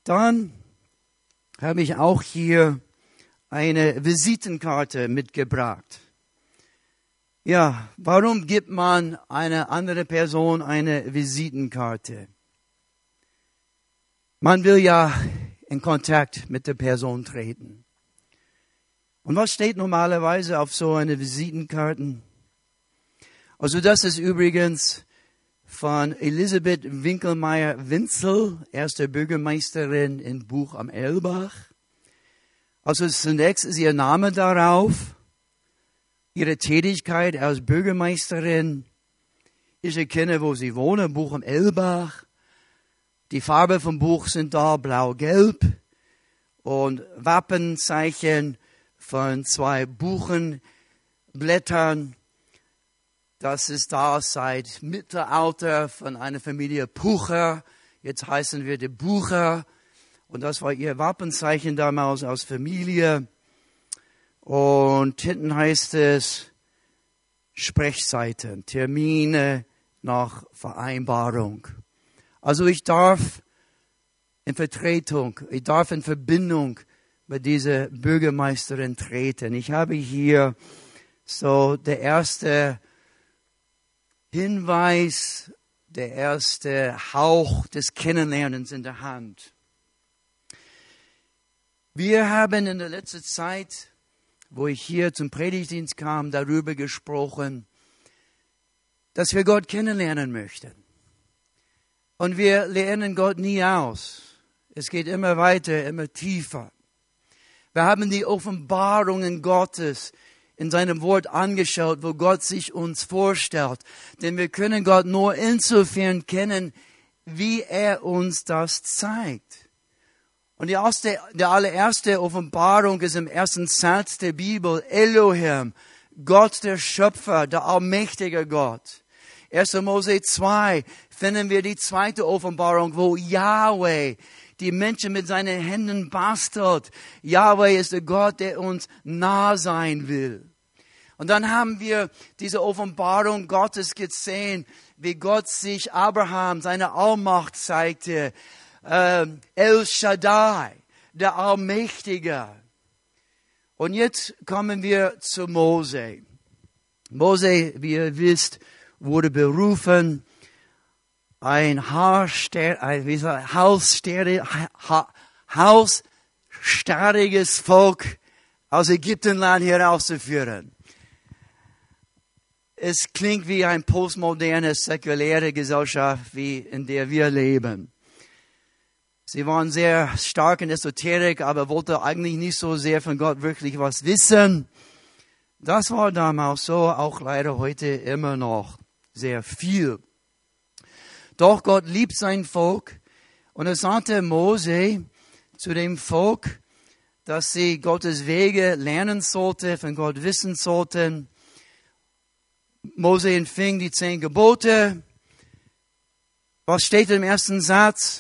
Dann habe ich auch hier eine Visitenkarte mitgebracht. Ja, warum gibt man einer anderen Person eine Visitenkarte? Man will ja in Kontakt mit der Person treten. Und was steht normalerweise auf so einer Visitenkarte? Also das ist übrigens von Elisabeth Winkelmeier-Winzel, erste Bürgermeisterin in Buch am Erlbach. Also zunächst ist ihr Name darauf, ihre Tätigkeit als Bürgermeisterin. Ich erkenne, wo sie wohnen, Buch am Erlbach. Die Farbe vom Buch sind da blau-gelb und Wappenzeichen von 2 Buchenblättern. Das ist da seit Mittelalter von einer Familie Pucher. Jetzt heißen wir die Bucher. Und das war ihr Wappenzeichen damals aus Familie. Und hinten heißt es Sprechzeiten, Termine nach Vereinbarung. Also ich darf in Vertretung, ich darf in Verbindung mit dieser Bürgermeisterin treten. Ich habe hier so der erste Hinweis, der erste Hauch des Kennenlernens in der Hand. Wir haben in der letzten Zeit, wo ich hier zum Predigtdienst kam, darüber gesprochen, dass wir Gott kennenlernen möchten. Und wir lernen Gott nie aus. Es geht immer weiter, immer tiefer. Wir haben die Offenbarungen Gottes in seinem Wort angeschaut, wo Gott sich uns vorstellt. Denn wir können Gott nur insofern kennen, wie er uns das zeigt. Und die allererste Offenbarung ist im ersten Satz der Bibel. Elohim, Gott der Schöpfer, der allmächtige Gott. 1. Mose 2 finden wir die zweite Offenbarung, wo Yahweh die Menschen mit seinen Händen bastelt. Yahweh ist der Gott, der uns nah sein will. Und dann haben wir diese Offenbarung Gottes gesehen, wie Gott sich Abraham seine Allmacht zeigte. El Shaddai, der Allmächtige. Und jetzt kommen wir zu Mose. Mose, wie ihr wisst, wurde berufen, ein hausstarriges Volk aus Ägyptenland herauszuführen. Es klingt wie eine postmoderne, säkuläre Gesellschaft, wie in der wir leben. Sie waren sehr stark in Esoterik, aber wollten eigentlich nicht so sehr von Gott wirklich was wissen. Das war damals so, auch leider heute immer noch sehr viel. Doch Gott liebt sein Volk und er sagte Mose zu dem Volk, dass sie Gottes Wege lernen sollten, von Gott wissen sollten. Mose empfing die 10 Gebote. Was steht im ersten Satz?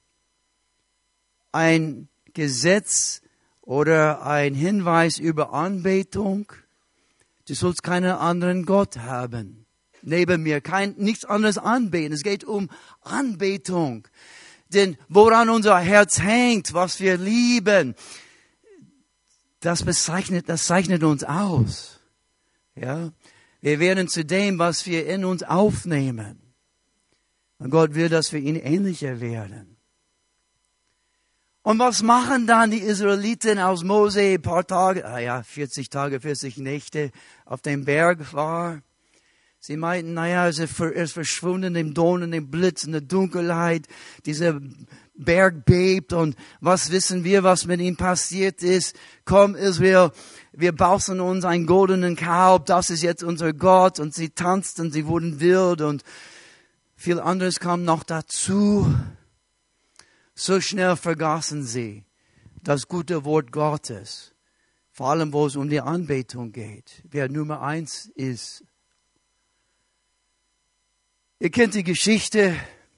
Ein Gesetz oder ein Hinweis über Anbetung. Du sollst keinen anderen Gott haben. Neben mir nichts anderes anbeten. Es geht um Anbetung. Denn woran unser Herz hängt, was wir lieben, das zeichnet uns aus. Ja? Wir werden zu dem, was wir in uns aufnehmen. Und Gott will, dass wir ihn ähnlicher werden. Und was machen dann die Israeliten, als Mose ein paar Tage, 40 Tage, 40 Nächte auf dem Berg war? Sie meinten, es ist verschwunden im Donner, im Blitz, in der Dunkelheit. Dieser Berg bebt und was wissen wir, was mit ihm passiert ist? Komm, Israel, wir bausen uns einen goldenen Kalb, das ist jetzt unser Gott. Und sie tanzten, sie wurden wild und viel anderes kam noch dazu. So schnell vergaßen sie das gute Wort Gottes. Vor allem, wo es um die Anbetung geht. Wer Nummer 1 ist. Ihr kennt die Geschichte.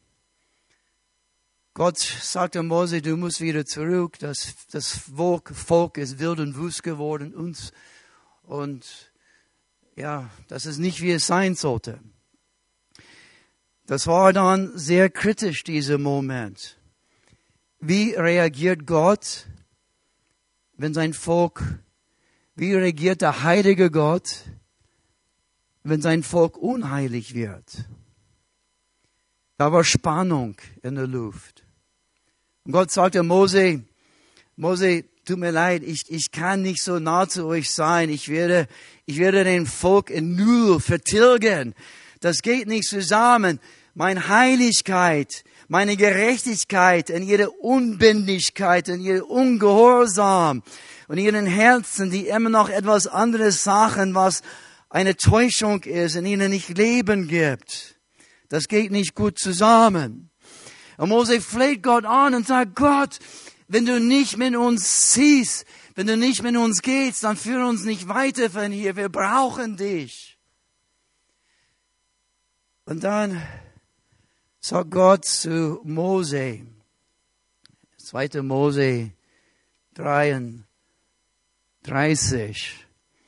Gott sagte Mose, du musst wieder zurück. Das Volk ist wild und wüst geworden. Und das ist nicht, wie es sein sollte. Das war dann sehr kritisch, dieser Moment. wie reagiert Gott, wenn sein Volk, wie reagiert der heilige Gott, wenn sein Volk unheilig wird? Da war Spannung in der Luft. Und Gott sagte Mose, tut mir leid, ich kann nicht so nah zu euch sein. Ich werde den Volk in Null vertilgen. Das geht nicht zusammen. Meine Heiligkeit, meine Gerechtigkeit in ihre Unbändigkeit, in ihr Ungehorsam und ihren Herzen, die immer noch etwas anderes sagen, was eine Täuschung ist, in ihnen nicht Leben gibt. Das geht nicht gut zusammen. Und Mose fleht Gott an und sagt, Gott, wenn du nicht mit uns ziehst, wenn du nicht mit uns gehst, dann führ uns nicht weiter von hier. Wir brauchen dich. Und dann sagt Gott zu Mose, 2. Mose 33.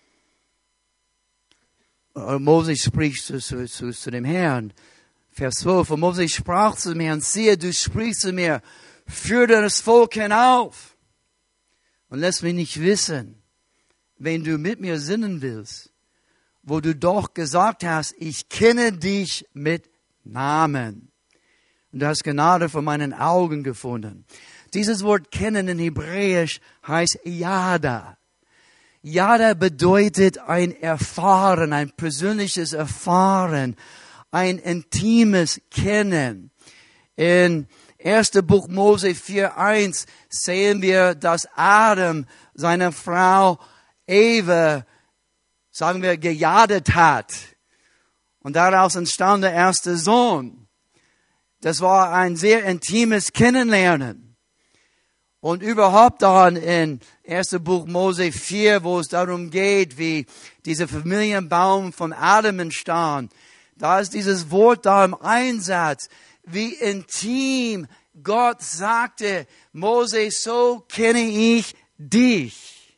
Mose spricht zu dem Herrn. Vers 12. Und Mose sprach zu dem Herrn, siehe, du sprichst zu mir, führe das Volk hinauf und lass mich nicht wissen, wenn du mit mir sinnen willst, wo du doch gesagt hast, ich kenne dich mit Namen. Und du hast Gnade vor meinen Augen gefunden. Dieses Wort kennen in Hebräisch heißt Yada. Yada bedeutet ein Erfahren, ein persönliches Erfahren, ein intimes Kennen. In 1. Buch Mose 4,1 sehen wir, dass Adam seine Frau Eva, sagen wir, gejadet hat. Und daraus entstand der erste Sohn. Das war ein sehr intimes Kennenlernen. Und überhaupt dann in 1. Buch Mose 4, wo es darum geht, wie dieser Familienbaum von Adam entstand, da ist dieses Wort da im Einsatz, wie intim Gott sagte, Mose, so kenne ich dich.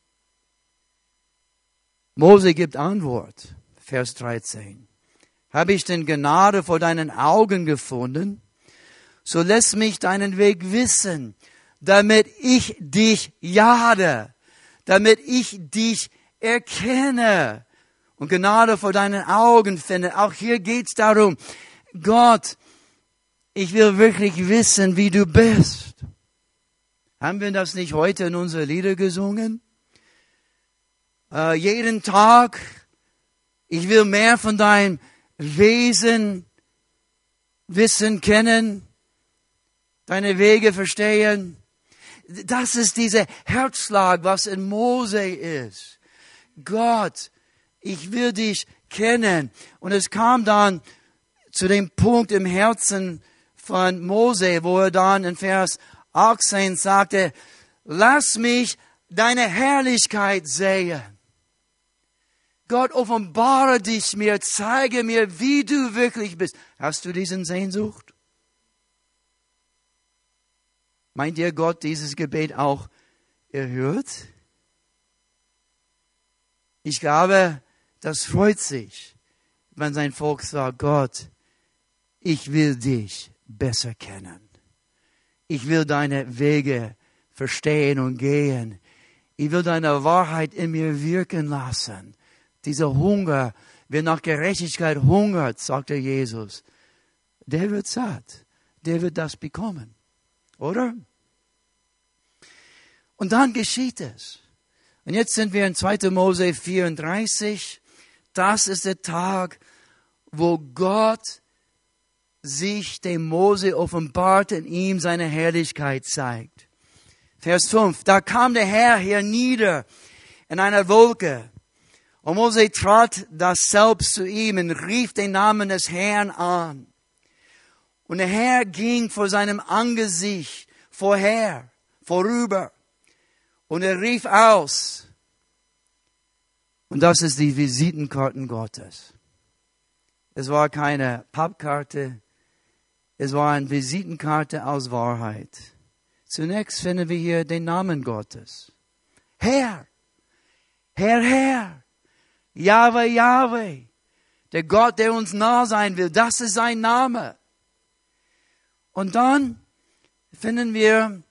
Mose gibt Antwort, Vers 13. Habe ich denn Gnade vor deinen Augen gefunden? So lass mich deinen Weg wissen, damit ich dich jade, damit ich dich erkenne und Gnade vor deinen Augen finde. Auch hier geht's darum, Gott, ich will wirklich wissen, wie du bist. Haben wir das nicht heute in unsere Lieder gesungen? Jeden Tag, ich will mehr von deinem Wesen wissen, kennen, deine Wege verstehen. Das ist dieser Herzschlag, was in Mose ist. Gott, ich will dich kennen. Und es kam dann zu dem Punkt im Herzen von Mose, wo er dann in Vers 18 sagte, lass mich deine Herrlichkeit sehen. Gott, offenbare dich mir, zeige mir, wie du wirklich bist. Hast du diesen Sehnsucht? Meint ihr, Gott dieses Gebet auch erhört? Ich glaube, das freut sich, wenn sein Volk sagt, Gott, ich will dich besser kennen. Ich will deine Wege verstehen und gehen. Ich will deine Wahrheit in mir wirken lassen. Dieser Hunger, wer nach Gerechtigkeit hungert, sagte Jesus, der wird satt. Der wird das bekommen. Oder? Und dann geschieht es. Und jetzt sind wir in 2. Mose 34. Das ist der Tag, wo Gott sich dem Mose offenbart und ihm seine Herrlichkeit zeigt. Vers 5. Da kam der Herr hernieder in einer Wolke. Und Mose trat das selbst zu ihm und rief den Namen des Herrn an. Und der Herr ging vor seinem Angesicht vorüber. Und er rief aus. Und das ist die Visitenkarten Gottes. Es war keine Pappkarte. Es war eine Visitenkarte aus Wahrheit. Zunächst finden wir hier den Namen Gottes. Herr, Herr, Herr. Jahwe, Jahwe, der Gott, der uns nah sein will, das ist sein Name. Und dann finden wir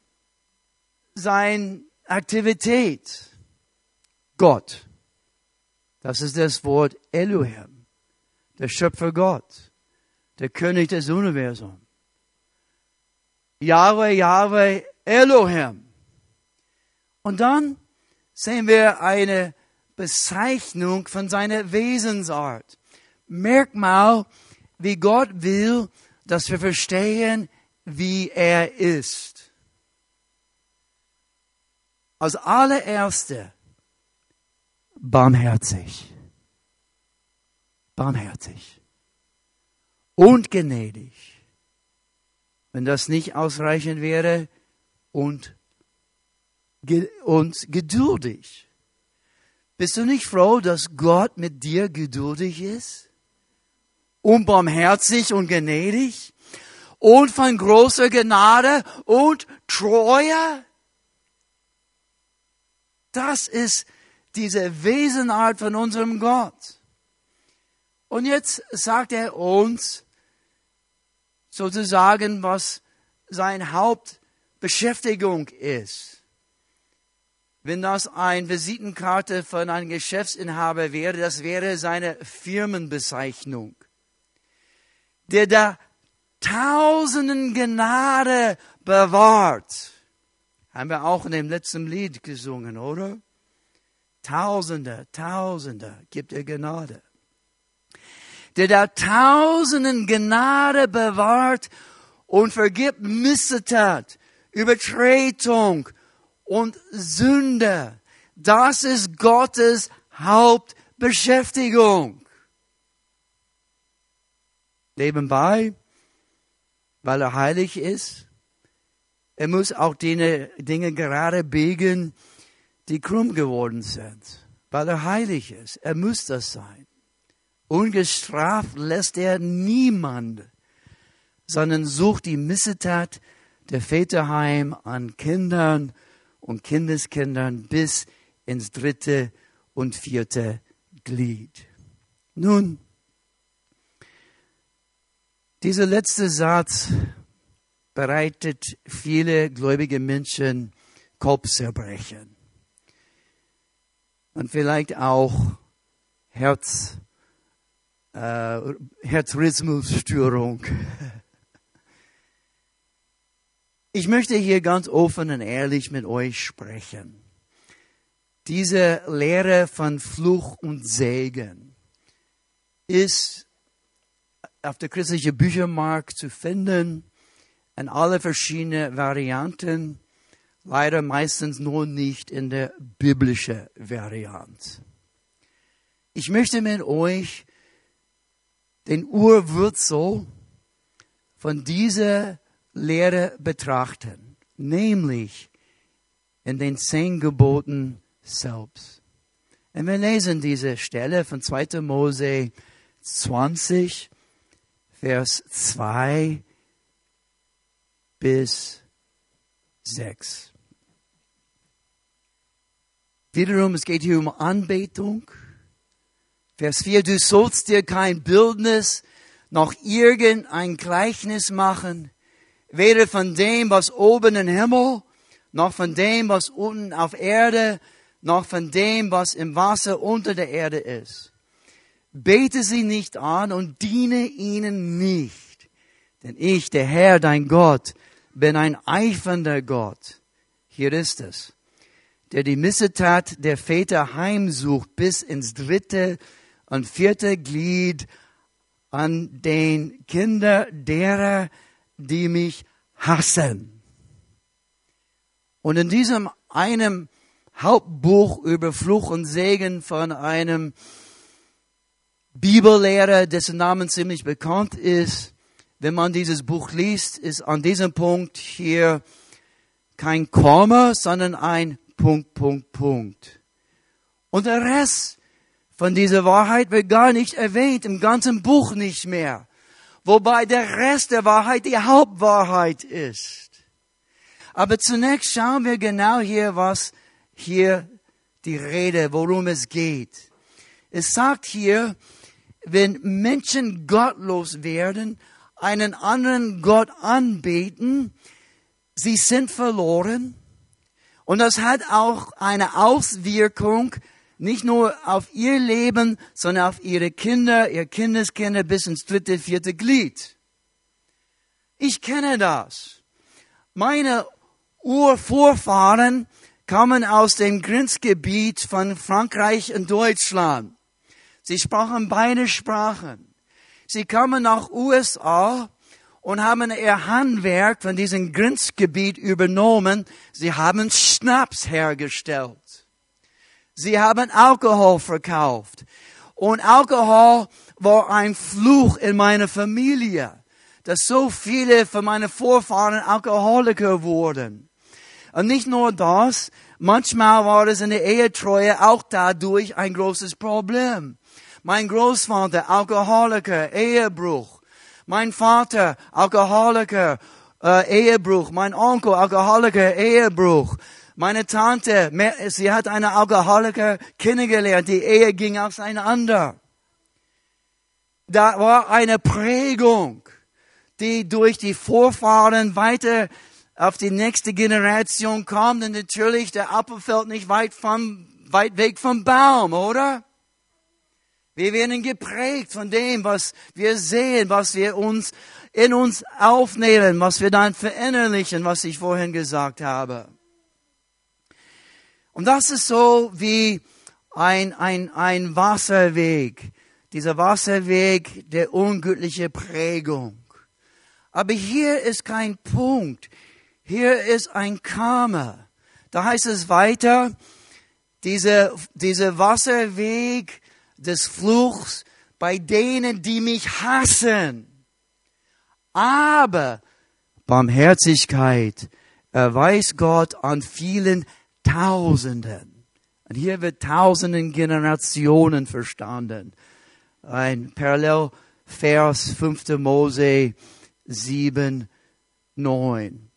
seine Aktivität. Gott. Das ist das Wort Elohim. Der Schöpfer Gott. Der König des Universums. Yahweh, Yahweh, Elohim. Und dann sehen wir eine Bezeichnung von seiner Wesensart. Merkmal, wie Gott will, dass wir verstehen, wie er ist. Als allererste barmherzig. Barmherzig. Und gnädig. Wenn das nicht ausreichend wäre, und geduldig. Bist du nicht froh, dass Gott mit dir geduldig ist? Und barmherzig und gnädig? Und von großer Gnade und Treue? Das ist diese Wesenart von unserem Gott. Und jetzt sagt er uns sozusagen, was seine Hauptbeschäftigung ist. Wenn das eine Visitenkarte von einem Geschäftsinhaber wäre, das wäre seine Firmenbezeichnung. Der da Tausenden Gnade bewahrt. Haben wir auch in dem letzten Lied gesungen, oder? Tausende gibt er Gnade. Der da Tausenden Gnade bewahrt und vergibt Missetat, Übertretung und Sünde. Das ist Gottes Hauptbeschäftigung. Nebenbei, weil er heilig ist, er muss auch die Dinge gerade biegen, die krumm geworden sind. Weil er heilig ist. Er muss das sein. Ungestraft lässt er niemand, sondern sucht die Missetat der Väter heim an Kindern und Kindeskindern bis ins 3. und 4. Glied. Nun, dieser letzte Satz bereitet viele gläubige Menschen Kopfzerbrechen. Und vielleicht auch Herzrhythmusstörung. Ich möchte hier ganz offen und ehrlich mit euch sprechen. Diese Lehre von Fluch und Segen ist auf der christlichen Büchermarkt zu finden, in alle verschiedenen Varianten, leider meistens nur nicht in der biblischen Variante. Ich möchte mit euch den Urwurzel von dieser Lehre betrachten, nämlich in den 10 Geboten selbst. Und wir lesen diese Stelle von 2. Mose 20, Vers 2 bis 6. Wiederum, es geht hier um Anbetung. Vers 4, du sollst dir kein Bildnis noch irgendein Gleichnis machen, weder von dem, was oben im Himmel, noch von dem, was unten auf Erde, noch von dem, was im Wasser unter der Erde ist. Bete sie nicht an und diene ihnen nicht. Denn ich, der Herr, dein Gott, bin ein eifernder Gott. Hier ist es. Der die Missetat der Väter heimsucht bis ins 3. und 4. Glied an den Kinder derer, die mich hassen. Und in diesem einem Hauptbuch über Fluch und Segen von einem Bibellehrer, dessen Namen ziemlich bekannt ist, wenn man dieses Buch liest, ist an diesem Punkt hier kein Komma, sondern ein Punkt. Und der Rest von dieser Wahrheit wird gar nicht erwähnt, im ganzen Buch nicht mehr. Wobei der Rest der Wahrheit die Hauptwahrheit ist. Aber zunächst schauen wir genau hier, was hier die Rede, worum es geht. Es sagt hier, wenn Menschen gottlos werden, einen anderen Gott anbeten, sie sind verloren. Und das hat auch eine Auswirkung, nicht nur auf ihr Leben, sondern auf ihre Kinder, ihre Kindeskinder bis ins 3., 4. Glied. Ich kenne das. Meine Urvorfahren kamen aus dem Grenzgebiet von Frankreich und Deutschland. Sie sprachen beide Sprachen. Sie kamen nach USA und haben ihr Handwerk von diesem Grenzgebiet übernommen. Sie haben Schnaps hergestellt. Sie haben Alkohol verkauft. Und Alkohol war ein Fluch in meiner Familie, dass so viele von meinen Vorfahren Alkoholiker wurden. Und nicht nur das, manchmal war es in der Ehetreue auch dadurch ein großes Problem. Mein Großvater, Alkoholiker, Ehebruch. Mein Vater, Alkoholiker, Ehebruch. Mein Onkel, Alkoholiker, Ehebruch. Meine Tante, sie hat einen Alkoholiker kennengelernt. Die Ehe ging auseinander. Da war eine Prägung, die durch die Vorfahren weiter auf die nächste Generation kommt. Und natürlich, der Apfel fällt nicht weit weg vom Baum, oder? Wir werden geprägt von dem, was wir sehen, was wir in uns aufnehmen, was wir dann verinnerlichen, was ich vorhin gesagt habe. Und das ist so wie ein Wasserweg. Dieser Wasserweg der ungöttlichen Prägung. Aber hier ist kein Punkt. Hier ist ein Karma. Da heißt es weiter, dieser Wasserweg des Fluchs bei denen, die mich hassen. Aber Barmherzigkeit erweist Gott an vielen Tausenden. Und hier wird tausenden Generationen verstanden. Ein Parallelvers 5. Mose 7, 9.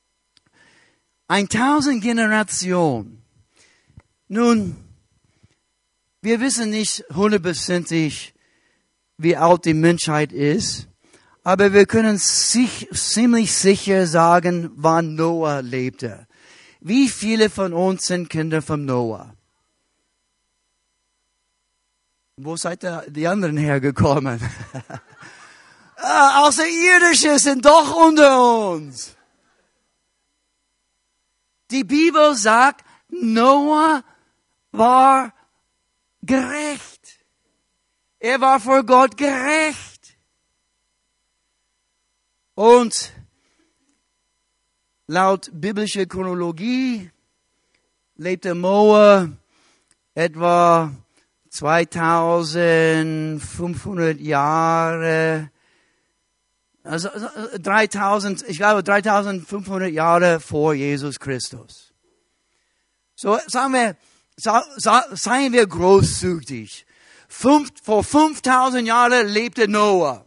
1000 Generationen. Nun, wir wissen nicht 100%, wie alt die Menschheit ist, aber wir können ziemlich sicher sagen, wann Noah lebte. Wie viele von uns sind Kinder von Noah? Wo seid ihr die anderen hergekommen? Außerirdische sind doch unter uns. Die Bibel sagt, Noah war gerecht. Er war vor Gott gerecht. Und laut biblischer Chronologie lebte Noah etwa 2500 Jahre, also 3500 Jahre vor Jesus Christus. So seien wir großzügig. Vor 5000 Jahren lebte Noah.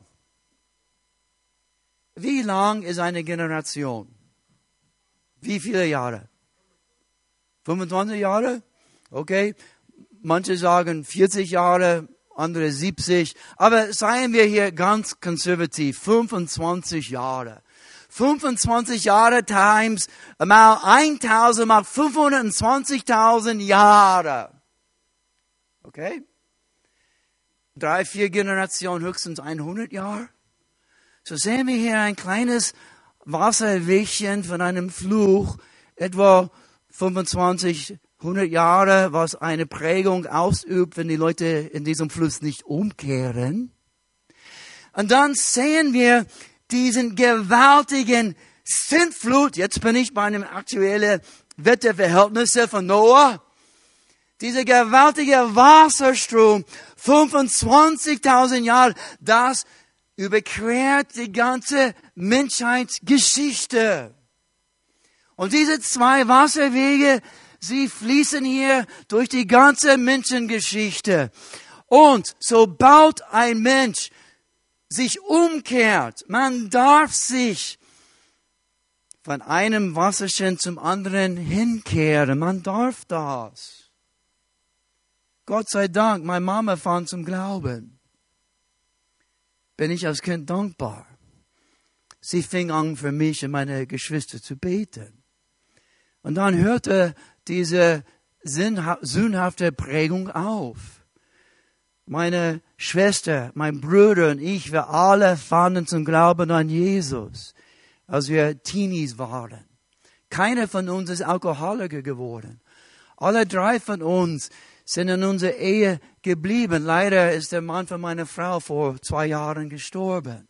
Wie lang ist eine Generation? Wie viele Jahre? 25 Jahre? Okay. Manche sagen 40 Jahre, andere 70. Aber seien wir hier ganz konservativ. 25 Jahre. 25 Jahre times mal 1000 mal 520.000 Jahre. Okay? 3, 4 Generationen, höchstens 100 Jahre. So sehen wir hier ein kleines Wasserwäschchen von einem Fluch, etwa 25, 100 Jahre, was eine Prägung ausübt, wenn die Leute in diesem Fluss nicht umkehren. Und dann sehen wir diesen gewaltigen Sintflut. Jetzt bin ich bei einem aktuellen Wetterverhältnisse von Noah. Dieser gewaltige Wasserstrom, 25.000 Jahre, das überquert die ganze Menschheitsgeschichte. Und diese 2 Wasserwege, sie fließen hier durch die ganze Menschengeschichte. Und sobald ein Mensch sich umkehrt, man darf sich von einem Wasserchen zum anderen hinkehren. Man darf das. Gott sei Dank, meine Mama fand zum Glauben. Bin ich als Kind dankbar. Sie fing an, für mich und meine Geschwister zu beten. Und dann hörte diese sündhafte Prägung auf. Meine Schwester, mein Bruder und ich, wir alle fanden zum Glauben an Jesus, als wir Teenies waren. Keiner von uns ist Alkoholiker geworden. Alle 3 von uns sind in unserer Ehe geblieben. Leider ist der Mann von meiner Frau vor 2 Jahren gestorben.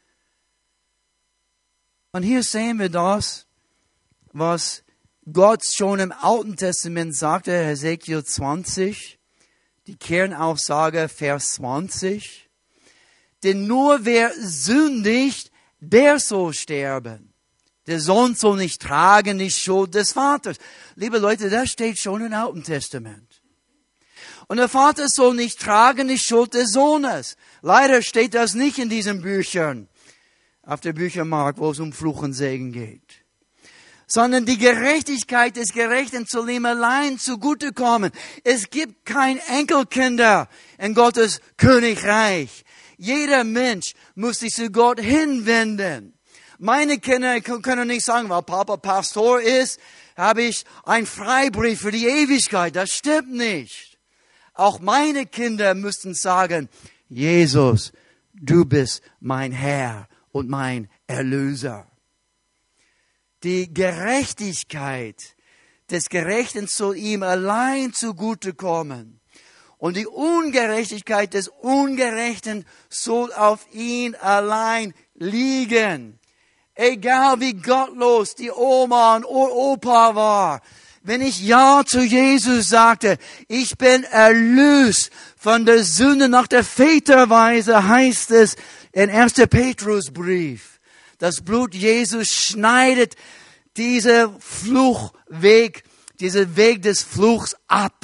Und hier sehen wir das, was Gott schon im Alten Testament sagte, Hesekiel 20, die Kernaussage, Vers 20. Denn nur wer sündigt, der soll sterben. Der Sohn soll nicht tragen, die Schuld des Vaters. Liebe Leute, das steht schon im Alten Testament. Und der Vater soll nicht tragen, die Schuld des Sohnes. Leider steht das nicht in diesen Büchern, auf der Büchermarkt, wo es um Fluch und Segen geht. Sondern die Gerechtigkeit des Gerechten soll ihm allein zugutekommen. Es gibt kein Enkelkinder in Gottes Königreich. Jeder Mensch muss sich zu Gott hinwenden. Meine Kinder können nicht sagen, weil Papa Pastor ist, habe ich einen Freibrief für die Ewigkeit. Das stimmt nicht. Auch meine Kinder müssten sagen, Jesus, du bist mein Herr und mein Erlöser. Die Gerechtigkeit des Gerechten soll ihm allein zugutekommen. Und die Ungerechtigkeit des Ungerechten soll auf ihn allein liegen. Egal wie gottlos die Oma und Opa war. Wenn ich Ja zu Jesus sagte, ich bin erlöst von der Sünde nach der Väterweise, heißt es in 1. Petrusbrief. Das Blut Jesus schneidet diesen Fluchweg, diesen Weg des Fluchs ab.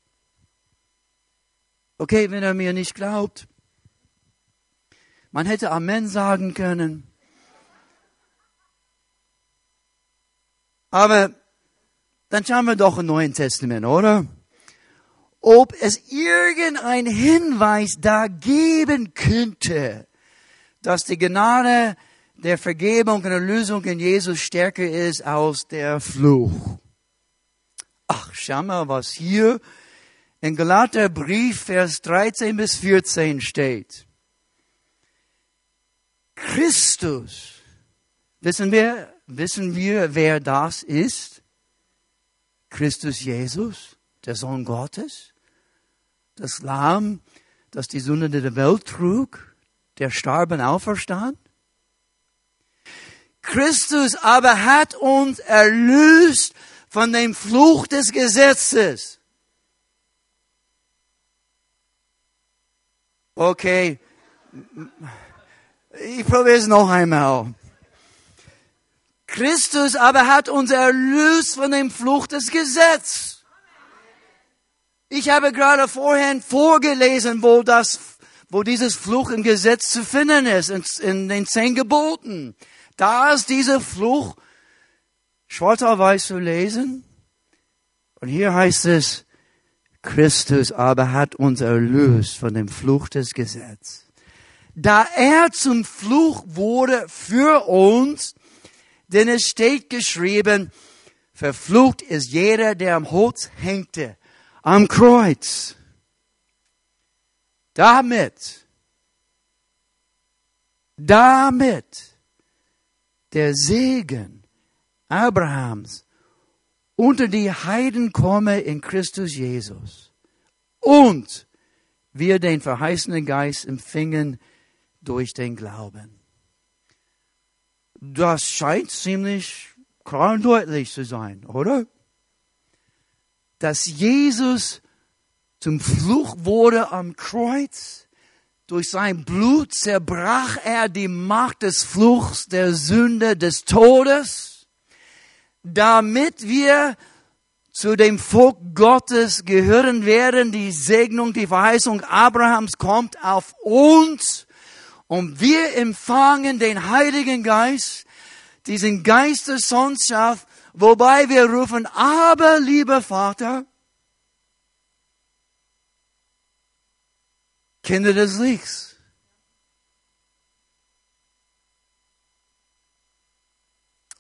Okay, wenn er mir nicht glaubt. Man hätte Amen sagen können. Aber dann schauen wir doch im Neuen Testament, oder? Ob es irgendeinen Hinweis da geben könnte, dass die Gnade der Vergebung und Erlösung in Jesus stärker ist als der Fluch. Ach, schau mal, was hier in Galaterbrief, Vers 13 bis 14 steht. Christus, wissen wir, wer das ist? Christus Jesus, der Sohn Gottes, das Lamm, das die Sünde der Welt trug, der starb und auferstand. Christus aber hat uns erlöst von dem Fluch des Gesetzes. Okay, ich probiere es noch einmal. Christus aber hat uns erlöst von dem Fluch des Gesetzes. Ich habe gerade vorhin vorgelesen, wo dieses Fluch im Gesetz zu finden ist, in den 10 Geboten. Da ist dieser Fluch schwarz auf weiß zu lesen. Und hier heißt es, Christus aber hat uns erlöst von dem Fluch des Gesetzes. Da er zum Fluch wurde für uns, denn es steht geschrieben, verflucht ist jeder, der am Holz hängte, am Kreuz. Damit der Segen Abrahams unter die Heiden komme in Christus Jesus und wir den verheißenen Geist empfingen durch den Glauben. Das scheint ziemlich klar und deutlich zu sein, oder? Dass Jesus zum Fluch wurde am Kreuz. Durch sein Blut zerbrach er die Macht des Fluchs, der Sünde, des Todes, damit wir zu dem Volk Gottes gehören werden. Die Segnung, die Verheißung Abrahams kommt auf uns und wir empfangen den Heiligen Geist, diesen Geist der Sohnschaft, wobei wir rufen, aber lieber Vater, Kinder des Lichts.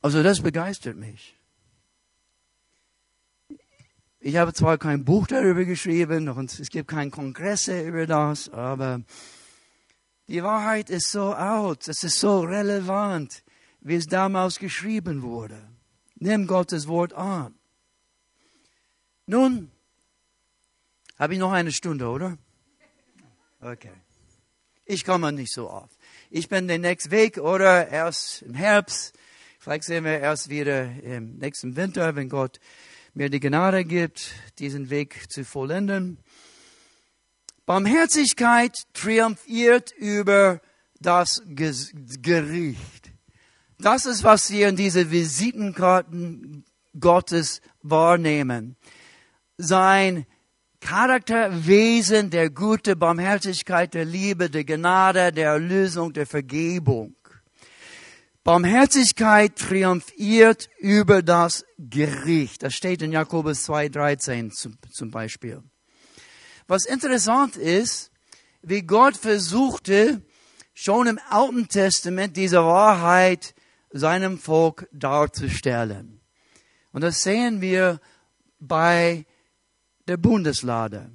Also das begeistert mich. Ich habe zwar kein Buch darüber geschrieben und es gibt keine Kongresse über das, aber die Wahrheit ist so alt, es ist so relevant, wie es damals geschrieben wurde. Nimm Gottes Wort an. Nun, habe ich noch eine Stunde, oder? Okay. Ich komme nicht so oft. Ich bin den nächsten Weg, oder erst im Herbst. Vielleicht sehen wir erst wieder im nächsten Winter, wenn Gott mir die Gnade gibt, diesen Weg zu vollenden. Barmherzigkeit triumphiert über das Gericht. Das ist, was wir in diese Visitenkarten Gottes wahrnehmen. Sein Charakterwesen der Güte, Barmherzigkeit, der Liebe, der Gnade, der Erlösung, der Vergebung. Barmherzigkeit triumphiert über das Gericht. Das steht in Jakobus 2,13 zum Beispiel. Was interessant ist, wie Gott versuchte, schon im Alten Testament diese Wahrheit seinem Volk darzustellen. Und das sehen wir bei der Bundeslade.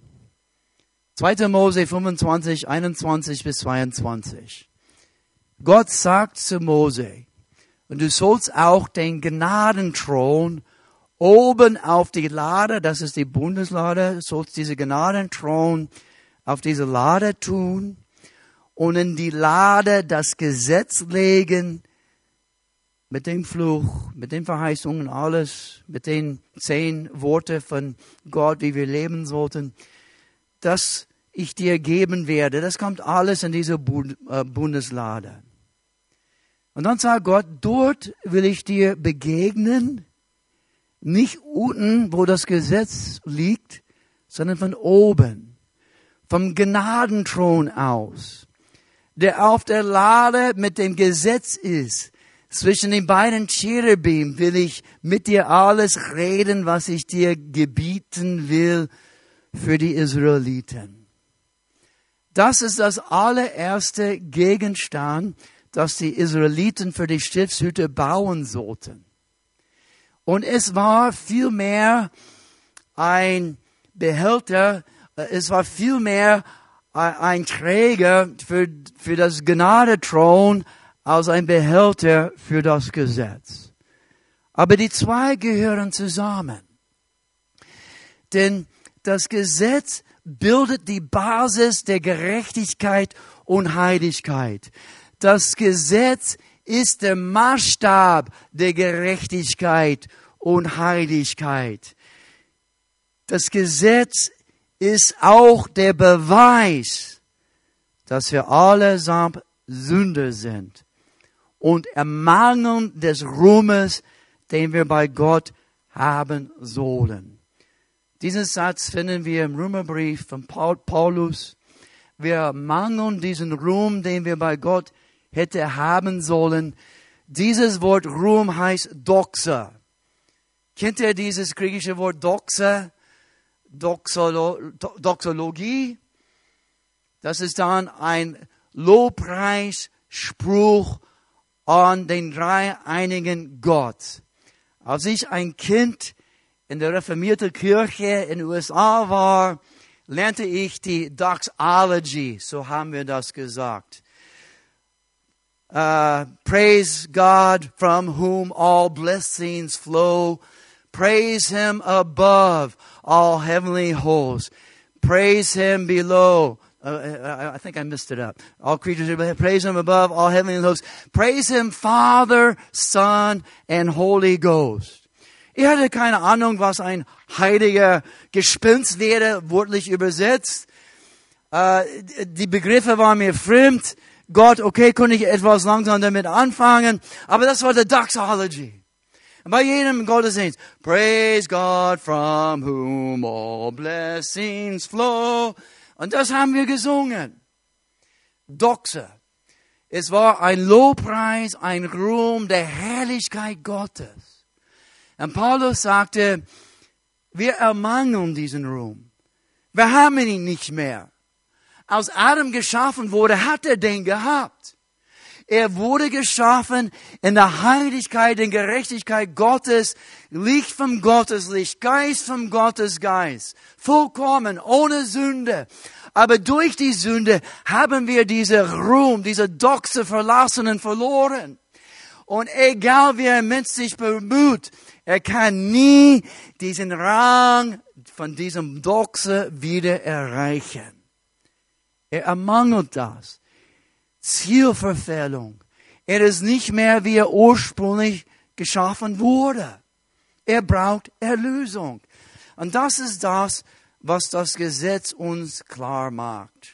2. Mose 25, 21 bis 22. Gott sagt zu Mose, und du sollst auch den Gnadenthron oben auf die Lade, das ist die Bundeslade, sollst diese Gnadenthron auf diese Lade tun und in die Lade das Gesetz legen mit dem Fluch, mit den Verheißungen, alles, mit den 10 Worten von Gott, wie wir leben sollten, das ich dir geben werde. Das kommt alles in diese Bundeslade. Und dann sagt Gott, dort will ich dir begegnen, nicht unten, wo das Gesetz liegt, sondern von oben, vom Gnadenthron aus, der auf der Lade mit dem Gesetz ist. Zwischen den beiden Cherubim will ich mit dir alles reden, was ich dir gebieten will für die Israeliten. Das ist das allererste Gegenstand, das die Israeliten für die Stiftshütte bauen sollten. Und es war vielmehr ein Behälter, es war vielmehr ein Träger für das Gnadethron als ein Behälter für das Gesetz. Aber die zwei gehören zusammen. Denn das Gesetz bildet die Basis der Gerechtigkeit und Heiligkeit. Das Gesetz ist der Maßstab der Gerechtigkeit und Heiligkeit. Das Gesetz ist auch der Beweis, dass wir allesamt Sünder sind und ermangeln des Ruhmes, den wir bei Gott haben sollen. Diesen Satz finden wir im Römerbrief von Paulus. Wir ermangeln diesen Ruhm, den wir bei Gott hätte haben sollen. Dieses Wort Ruhm heißt Doxa. Kennt ihr dieses griechische Wort Doxa? Doxologie. Das ist dann ein Lobpreisspruch an den dreieinigen Gott. Als ich ein Kind in der reformierten Kirche in den USA war, lernte ich die Doxology, so haben wir das gesagt. Praise God from whom all blessings flow. Praise Him above all heavenly hosts. Praise Him below. I think I messed it up. All creatures, praise Him above all heavenly hosts. Praise Him, Father, Son, and Holy Ghost. Ich hatte keine Ahnung, was ein heiliger Gespinst wäre, wörtlich übersetzt. Die Begriffe waren mir fremd. Gott, okay, konnte ich etwas langsam damit anfangen. Aber das war die Doxology. Und bei jedem Gottesdienst, praise God from whom all blessings flow. Und das haben wir gesungen. Doxa. Es war ein Lobpreis, ein Ruhm der Herrlichkeit Gottes. Und Paulus sagte, wir ermangeln diesen Ruhm. Wir haben ihn nicht mehr. Als Adam geschaffen wurde, hat er den gehabt. Er wurde geschaffen in der Heiligkeit, in Gerechtigkeit Gottes, Licht vom Gotteslicht, Geist vom Gottesgeist, vollkommen, ohne Sünde. Aber durch die Sünde haben wir diese Ruhm, diese Doxe verlassen und verloren. Und egal wie ein Mensch sich bemüht, er kann nie diesen Rang von diesem Doxe wieder erreichen. Er ermangelt das. Zielverfehlung. Er ist nicht mehr, wie er ursprünglich geschaffen wurde. Er braucht Erlösung. Und das ist das, was das Gesetz uns klar macht.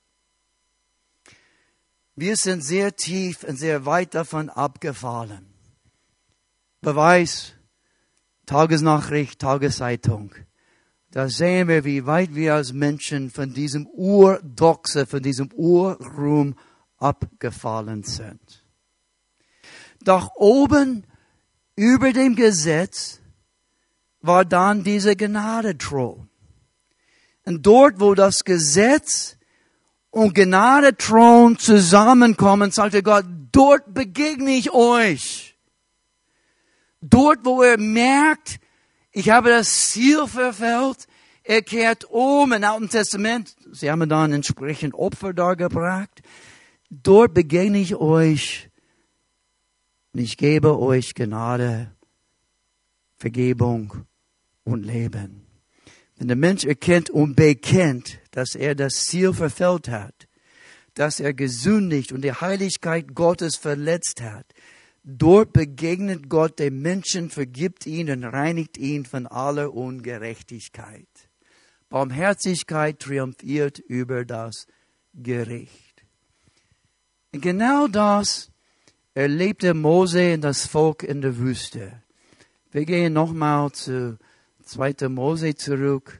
Wir sind sehr tief und sehr weit davon abgefallen. Beweis, Tagesnachricht, Tageszeitung. Da sehen wir, wie weit wir als Menschen von diesem Urdoxe, von diesem Urruhm abgefallen sind. Doch oben über dem Gesetz war dann dieser Gnadethron. Und dort, wo das Gesetz und Gnadethron zusammenkommen, sagte Gott, dort begegne ich euch. Dort, wo er merkt, ich habe das Ziel verfehlt, er kehrt um im Alten Testament. Sie haben dann entsprechend Opfer dargebracht. Dort begegne ich euch und ich gebe euch Gnade, Vergebung und Leben. Wenn der Mensch erkennt und bekennt, dass er das Ziel verfehlt hat, dass er gesündigt und die Heiligkeit Gottes verletzt hat, dort begegnet Gott dem Menschen, vergibt ihn und reinigt ihn von aller Ungerechtigkeit. Barmherzigkeit triumphiert über das Gericht. Und genau das erlebte Mose und das Volk in der Wüste. Wir gehen nochmal zu 2. Mose zurück,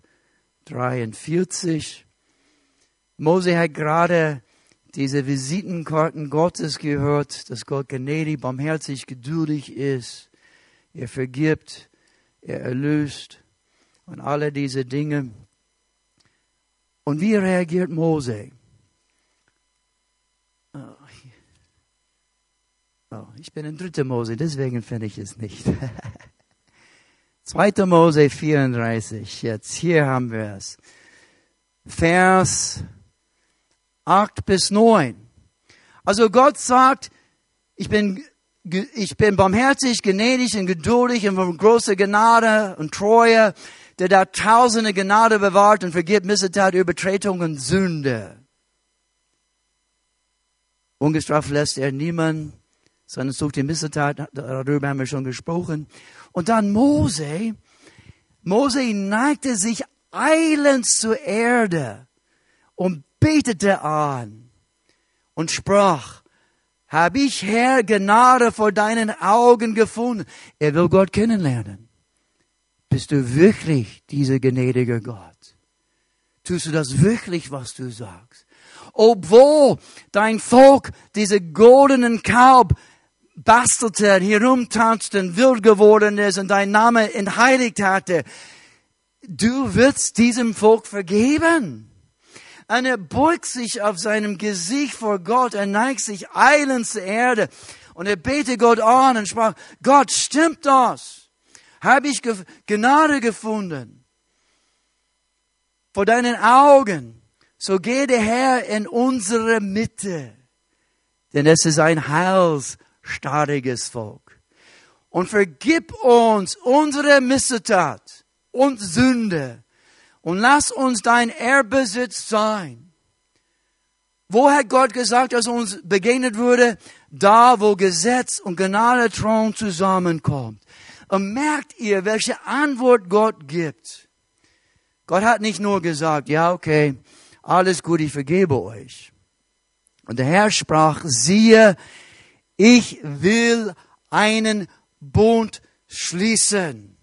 43. Mose hat gerade diese Visitenkarten Gottes gehört, dass Gott gnädig, barmherzig, geduldig ist. Er vergibt, er erlöst und alle diese Dinge. Und wie reagiert Mose? Ich bin in 3. Mose, deswegen finde ich es nicht. 2. Mose 34, jetzt hier haben wir es. Vers 8 bis 9. Also Gott sagt, ich bin barmherzig, gnädig und geduldig und von großer Gnade und Treue, der da tausende Gnade bewahrt und vergibt Missetat, Übertretung und Sünde. Ungestraft lässt er niemanden, sondern sucht die Missetat, darüber haben wir schon gesprochen. Und dann Mose neigte sich eilends zur Erde und betete an und sprach, habe ich, Herr, Gnade vor deinen Augen gefunden. Er will Gott kennenlernen. Bist du wirklich dieser gnädige Gott? Tust du das wirklich, was du sagst? Obwohl dein Volk diese goldenen Kalb bastelte, herumtanzte und wild geworden ist und dein Name entheiligt hatte, du wirst diesem Volk vergeben. Und er beugt sich auf seinem Gesicht vor Gott, er neigt sich eilends zur Erde und er betet Gott an und sprach, Gott, stimmt das? Habe ich Gnade gefunden vor deinen Augen? So gehe der Herr in unsere Mitte, denn es ist ein heilsstarriges Volk. Und vergib uns unsere Missetat und Sünde und lass uns dein Erbesitz sein. Wo hat Gott gesagt, dass uns begegnet würde? Da, wo Gesetz und Gnadethron zusammenkommt. Und merkt ihr, welche Antwort Gott gibt? Gott hat nicht nur gesagt, ja, okay, alles gut, ich vergebe euch. Und der Herr sprach, siehe, ich will einen Bund schließen.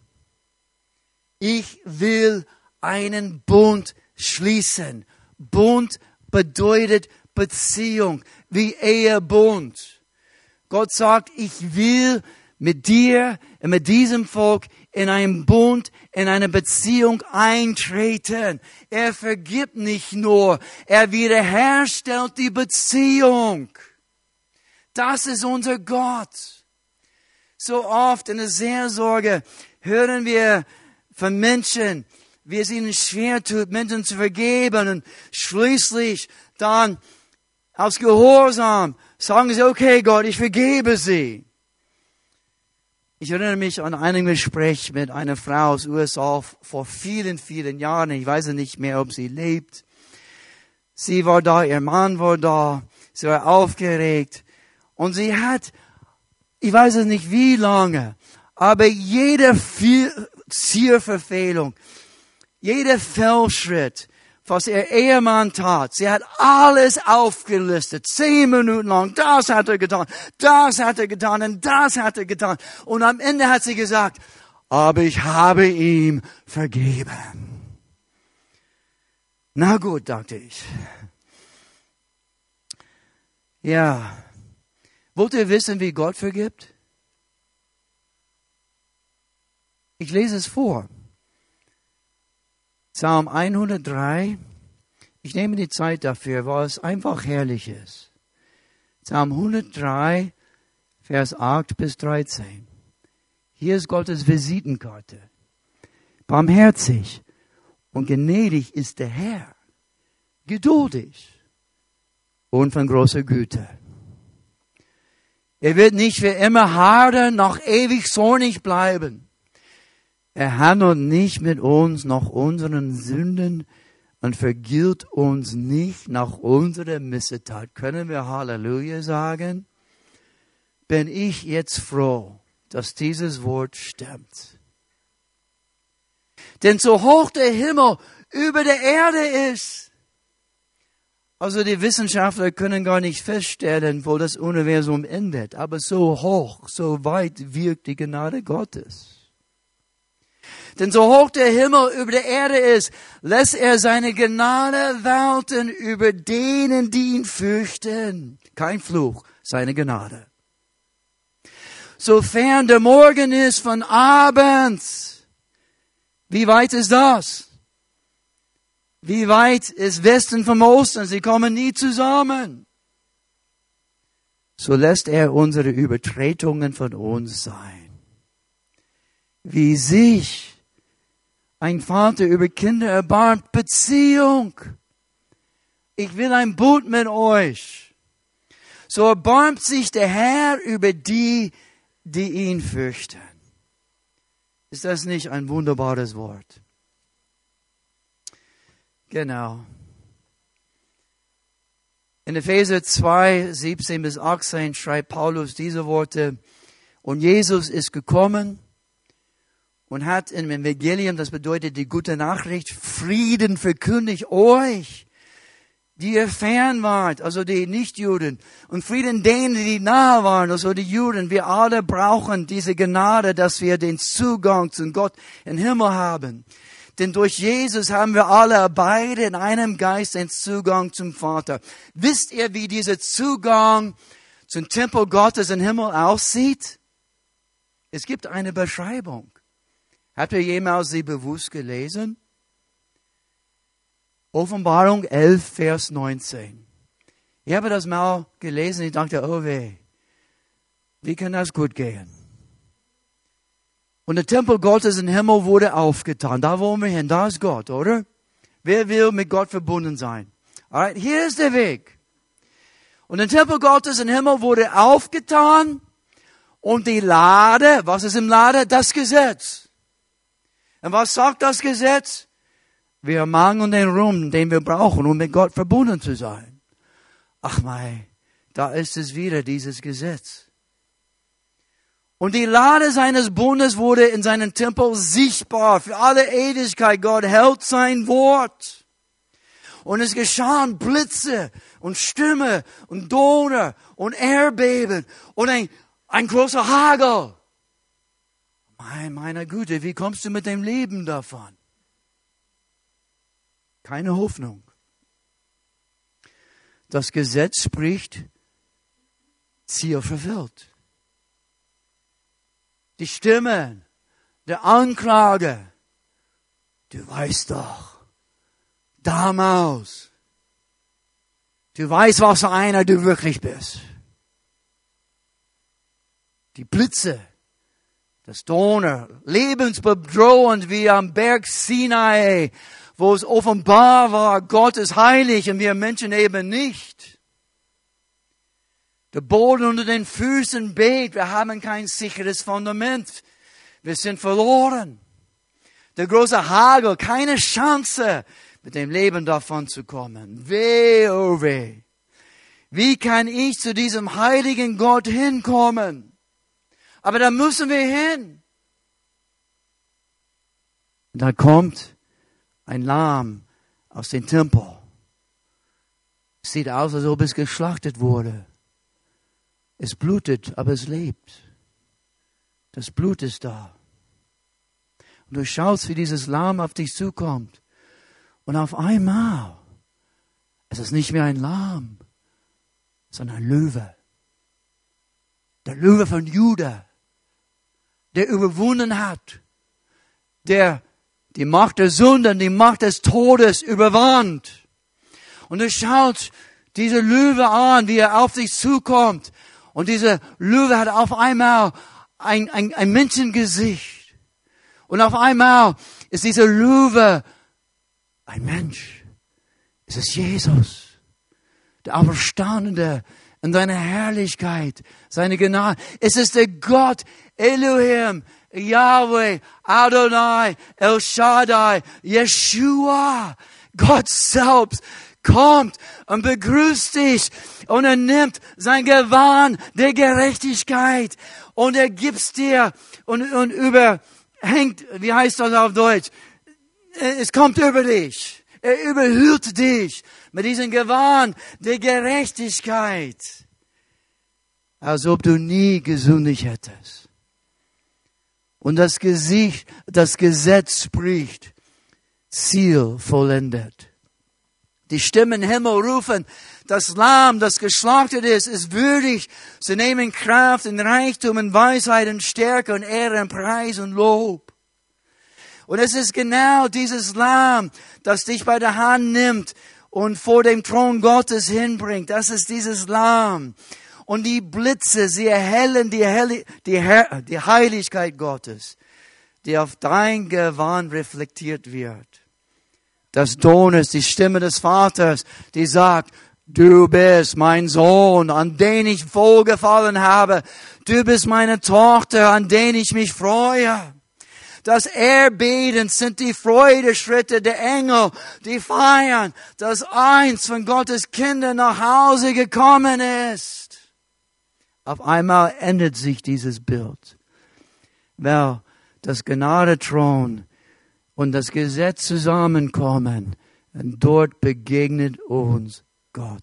Ich will einen Bund schließen. Bund bedeutet Beziehung, wie Ehebund. Gott sagt, ich will mit dir und mit diesem Volk in einen Bund, in eine Beziehung eintreten. Er vergibt nicht nur, er wiederherstellt die Beziehung. Das ist unser Gott. So oft in der Seelsorge hören wir von Menschen, wie es ihnen schwer tut, Menschen zu vergeben. Und schließlich dann aus Gehorsam sagen sie, okay Gott, ich vergebe sie. Ich erinnere mich an ein Gespräch mit einer Frau aus USA vor vielen, vielen Jahren. Ich weiß nicht mehr, ob sie lebt. Sie war da, ihr Mann war da. Sie war aufgeregt. Und sie hat, ich weiß es nicht wie lange, aber jede Zielverfehlung, jeder Fehlschritt, was ihr Ehemann tat, sie hat alles aufgelistet, 10 Minuten lang, das hat er getan, das hat er getan und das hat er getan. Und am Ende hat sie gesagt, aber ich habe ihm vergeben. Na gut, dachte ich. Ja, wollt ihr wissen, wie Gott vergibt? Ich lese es vor. Psalm 103. Ich nehme die Zeit dafür, weil es einfach herrlich ist. Psalm 103, Vers 8 bis 13. Hier ist Gottes Visitenkarte. Barmherzig und gnädig ist der Herr, geduldig und von großer Güte. Er wird nicht für immer hart, noch ewig zornig bleiben. Er handelt nicht mit uns nach unseren Sünden und vergilt uns nicht nach unserer Missetat. Können wir Halleluja sagen? Bin ich jetzt froh, dass dieses Wort stimmt. Denn so hoch der Himmel über der Erde ist. Also die Wissenschaftler können gar nicht feststellen, wo das Universum endet. Aber so hoch, so weit wirkt die Gnade Gottes. Denn so hoch der Himmel über der Erde ist, lässt er seine Gnade walten über denen, die ihn fürchten. Kein Fluch, seine Gnade. Sofern der Morgen ist von abends. Wie weit ist das? Wie weit ist Westen vom Osten? Sie kommen nie zusammen. So lässt er unsere Übertretungen von uns sein. Wie sich ein Vater über Kinder erbarmt, Beziehung. Ich will ein Bund mit euch. So erbarmt sich der Herr über die, die ihn fürchten. Ist das nicht ein wunderbares Wort? Genau. In Epheser 2, 17 bis 18 schreibt Paulus diese Worte. Und Jesus ist gekommen und hat im Evangelium, das bedeutet die gute Nachricht, Frieden verkündigt euch, die ihr fern wart, also die Nichtjuden, und Frieden denen, die nahe waren, also die Juden. Wir alle brauchen diese Gnade, dass wir den Zugang zu Gott im Himmel haben. Denn durch Jesus haben wir alle beide in einem Geist den Zugang zum Vater. Wisst ihr, wie dieser Zugang zum Tempel Gottes im Himmel aussieht? Es gibt eine Beschreibung. Habt ihr jemals sie bewusst gelesen? Offenbarung 11, Vers 19. Ich habe das mal gelesen, ich dachte, oh weh, wie kann das gut gehen? Und der Tempel Gottes im Himmel wurde aufgetan. Da wollen wir hin, da ist Gott, oder? Wer will mit Gott verbunden sein? Alright, hier ist der Weg. Und der Tempel Gottes im Himmel wurde aufgetan. Und die Lade, was ist im Lade? Das Gesetz. Und was sagt das Gesetz? Wir ermangeln den Ruhm, den wir brauchen, um mit Gott verbunden zu sein. Ach mei, da ist es wieder, dieses Gesetz. Und die Lade seines Bundes wurde in seinem Tempel sichtbar für alle Ewigkeit. Gott hält sein Wort. Und es geschahen Blitze und Stimme und Donner und Erdbeben und ein großer Hagel. Meine Güte, wie kommst du mit dem Leben davon? Keine Hoffnung. Das Gesetz spricht, Ziel verfehlt. Die Stimme der Anklage, du weißt doch, damals, du weißt, was für einer du wirklich bist. die Blitze, das Donner, lebensbedrohend wie am Berg Sinai, wo es offenbar war, Gott ist heilig und wir Menschen eben nicht. Der Boden unter den Füßen bebt, wir haben kein sicheres Fundament. Wir sind verloren. Der große Hagel, keine Chance, mit dem Leben davon zu kommen. Weh, oh weh. Wie kann ich zu diesem heiligen Gott hinkommen? Aber da müssen wir hin. Und da kommt ein Lamm aus dem Tempel. Es sieht aus, als ob es geschlachtet wurde. Es blutet, aber es lebt. Das Blut ist da. Und du schaust, wie dieses Lamm auf dich zukommt. Und auf einmal, es ist nicht mehr ein Lamm, sondern ein Löwe. Der Löwe von Juda, der überwunden hat, der die Macht der Sünde und die Macht des Todes überwand. Und du schaust diese Löwe an, wie er auf dich zukommt. Und dieser Löwe hat auf einmal ein Menschengesicht. Und auf einmal ist dieser Löwe ein Mensch. Es ist Jesus, der Auferstandene in seiner Herrlichkeit, seine Gnade. Es ist der Gott Elohim, Yahweh, Adonai, El Shaddai, Yeshua. Gott selbst kommt und begrüßt dich und er nimmt sein Gewand der Gerechtigkeit und er gibt's dir und überhängt, wie heißt das auf Deutsch? Es kommt über dich. Er überhüllt dich mit diesem Gewand der Gerechtigkeit, als ob du nie gesündigt hättest. Und das Gesetz spricht, Ziel vollendet. Die Stimmen im Himmel rufen, das Lamm, das geschlachtet ist würdig zu nehmen Kraft und Reichtum und Weisheit und Stärke und Ehre und Preis und Lob. Und es ist genau dieses Lamm, das dich bei der Hand nimmt und vor dem Thron Gottes hinbringt. Das ist dieses Lamm. Und die Blitze, sie erhellen die Heiligkeit Gottes, die auf dein Gewand reflektiert wird. Das Donner ist die Stimme des Vaters, die sagt, du bist mein Sohn, an den ich wohlgefallen habe. Du bist meine Tochter, an den ich mich freue. Das Erbeten sind die Freudeschritte der Engel, die feiern, dass eins von Gottes Kindern nach Hause gekommen ist. Auf einmal ändert sich dieses Bild, weil das Gnadethron und das Gesetz zusammenkommen und dort begegnet uns Gott.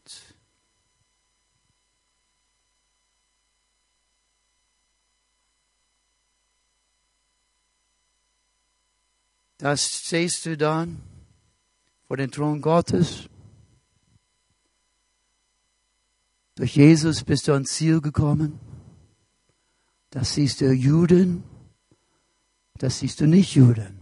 Das stehst du dann vor dem Thron Gottes. Durch Jesus bist du ans Ziel gekommen. Das siehst du Juden, das siehst du nicht Juden.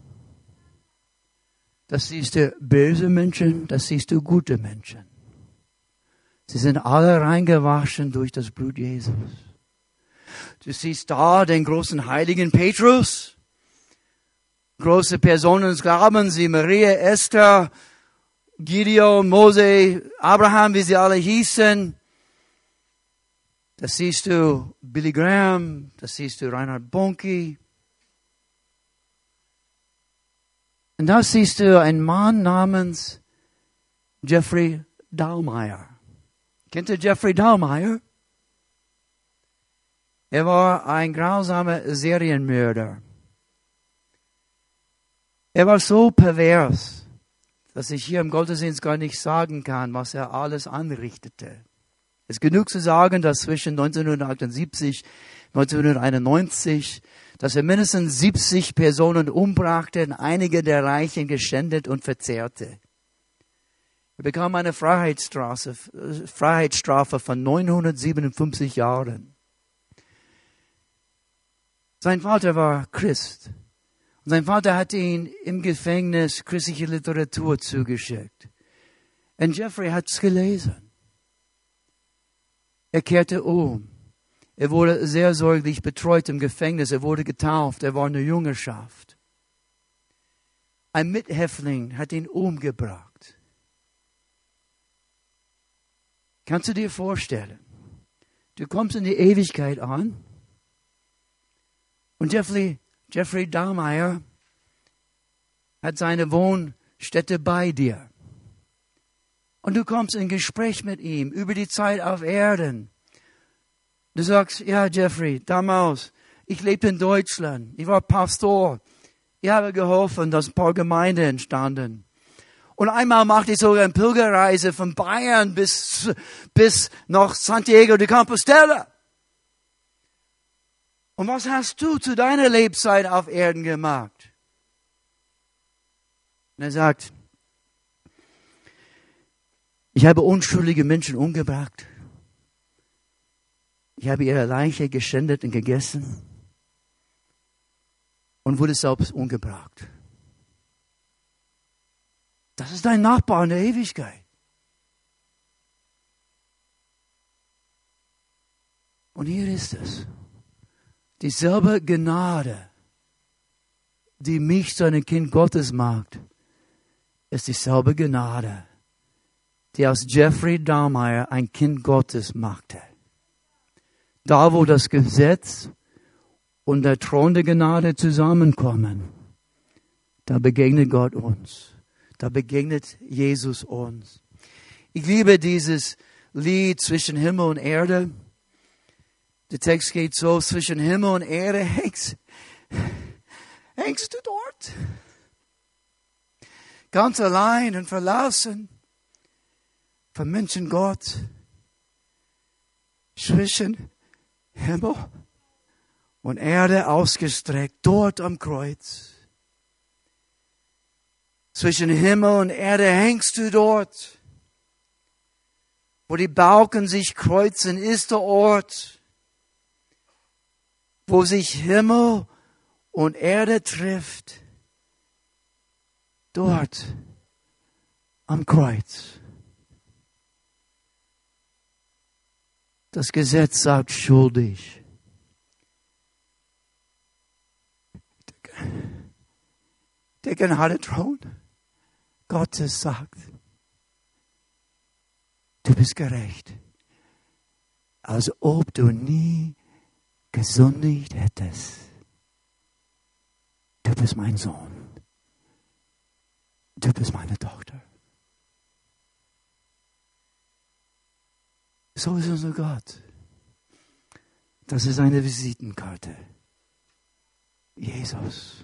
Das siehst du böse Menschen, das siehst du gute Menschen. Sie sind alle reingewaschen durch das Blut Jesus. Du siehst da den großen heiligen Petrus, große Personen des Glaubens wie Maria, Esther, Gideon, Mose, Abraham, wie sie alle hießen. Das siehst du Billy Graham, das siehst du Reinhard Bonnke. Und da siehst du einen Mann namens Jeffrey Dahmey. Kennt ihr Jeffrey Dahmey? Er war ein grausamer Serienmörder. Er war so pervers, dass ich hier im Gottesdienst gar nicht sagen kann, was er alles anrichtete. Es ist genug zu sagen, dass zwischen 1978 und 1991, dass er mindestens 70 Personen umbrachte und einige der Reichen geschändet und verzehrte. Er bekam eine Freiheitsstrafe von 957 Jahren. Sein Vater war Christ. Und sein Vater hatte ihn im Gefängnis christliche Literatur zugeschickt. Und Jeffrey hat es gelesen. Er kehrte um. Er wurde sehr sorglich betreut im Gefängnis. Er wurde getauft. Er war in der Jüngerschaft. Ein Mithäftling hat ihn umgebracht. Kannst du dir vorstellen? Du kommst in die Ewigkeit an und Jeffrey Dahmey hat seine Wohnstätte bei dir. Und du kommst in Gespräch mit ihm über die Zeit auf Erden. Du sagst, ja Jeffrey, damals, ich lebte in Deutschland, ich war Pastor. Ich habe geholfen, dass ein paar Gemeinden entstanden. Und einmal machte ich sogar eine Pilgerreise von Bayern bis nach Santiago de Compostela. Und was hast du zu deiner Lebzeit auf Erden gemacht? Und er sagt, ich habe unschuldige Menschen umgebracht. Ich habe ihre Leiche geschändet und gegessen. Und wurde selbst umgebracht. Das ist dein Nachbar in der Ewigkeit. Und hier ist es. Dieselbe Gnade, die mich zu einem Kind Gottes macht, ist dieselbe Gnade, die aus Jeffrey Dahmey ein Kind Gottes machte. Da, wo das Gesetz und der Thron der Gnade zusammenkommen, da begegnet Gott uns. Da begegnet Jesus uns. Ich liebe dieses Lied zwischen Himmel und Erde. Der Text geht so, zwischen Himmel und Erde hängst du dort. Ganz allein und verlassen von Menschen Gott. Zwischen Himmel und Erde ausgestreckt, dort am Kreuz. Zwischen Himmel und Erde hängst du dort. Wo die Balken sich kreuzen, ist der Ort, wo sich Himmel und Erde trifft. Dort am Kreuz. Das Gesetz sagt schuldig. Der Gnadethron Gottes sagt, du bist gerecht, als ob du nie gesündigt hättest. Du bist mein Sohn. Du bist meine Tochter. So ist unser Gott. Das ist eine Visitenkarte. Jesus.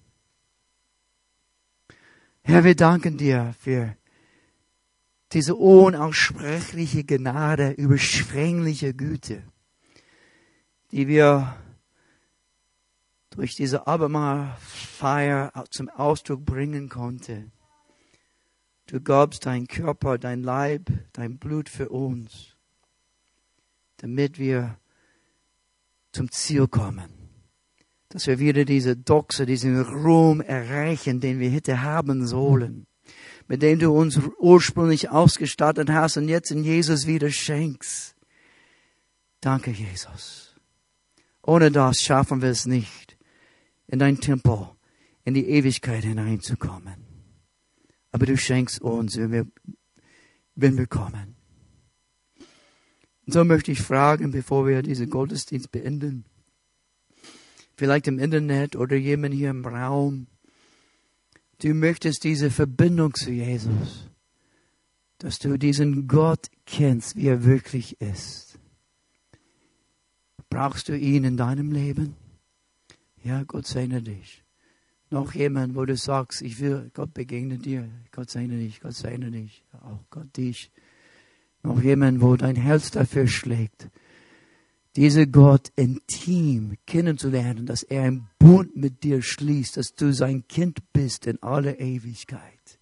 Herr, wir danken dir für diese unaussprechliche Gnade, überschwängliche Güte, die wir durch diese Abendmahlfeier zum Ausdruck bringen konnten. Du gabst dein Körper, dein Leib, dein Blut für uns, damit wir zum Ziel kommen. Dass wir wieder diese Doxe, diesen Ruhm erreichen, den wir hätte haben sollen. Mit dem du uns ursprünglich ausgestattet hast und jetzt in Jesus wieder schenkst. Danke, Jesus. Ohne das schaffen wir es nicht, in dein Tempel, in die Ewigkeit hineinzukommen. Aber du schenkst uns, wenn wir kommen. Und so möchte ich fragen, bevor wir diesen Gottesdienst beenden, vielleicht im Internet oder jemand hier im Raum, du möchtest diese Verbindung zu Jesus, dass du diesen Gott kennst, wie er wirklich ist. Brauchst du ihn in deinem Leben? Ja, Gott segne dich. Noch jemand, wo du sagst, ich will, Gott begegne dir. Gott segne dich, Gott segne dich. Auch Gott dich. Noch jemand, wo dein Herz dafür schlägt, diese Gott intim kennenzulernen, dass er einen Bund mit dir schließt, dass du sein Kind bist in aller Ewigkeit.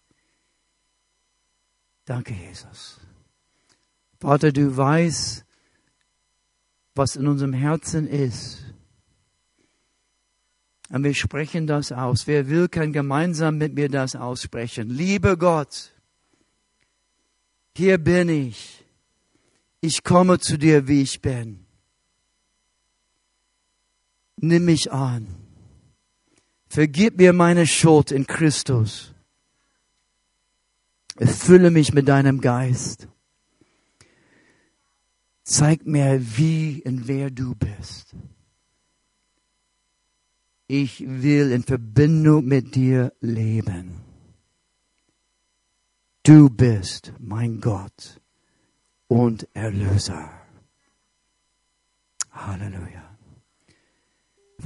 Danke, Jesus. Vater, du weißt, was in unserem Herzen ist. Und wir sprechen das aus. Wer will, kann gemeinsam mit mir das aussprechen. Lieber Gott, hier bin ich. Ich komme zu dir, wie ich bin. Nimm mich an. Vergib mir meine Schuld in Christus. Erfülle mich mit deinem Geist. Zeig mir, wie und wer du bist. Ich will in Verbindung mit dir leben. Du bist mein Gott und Erlöser. Halleluja.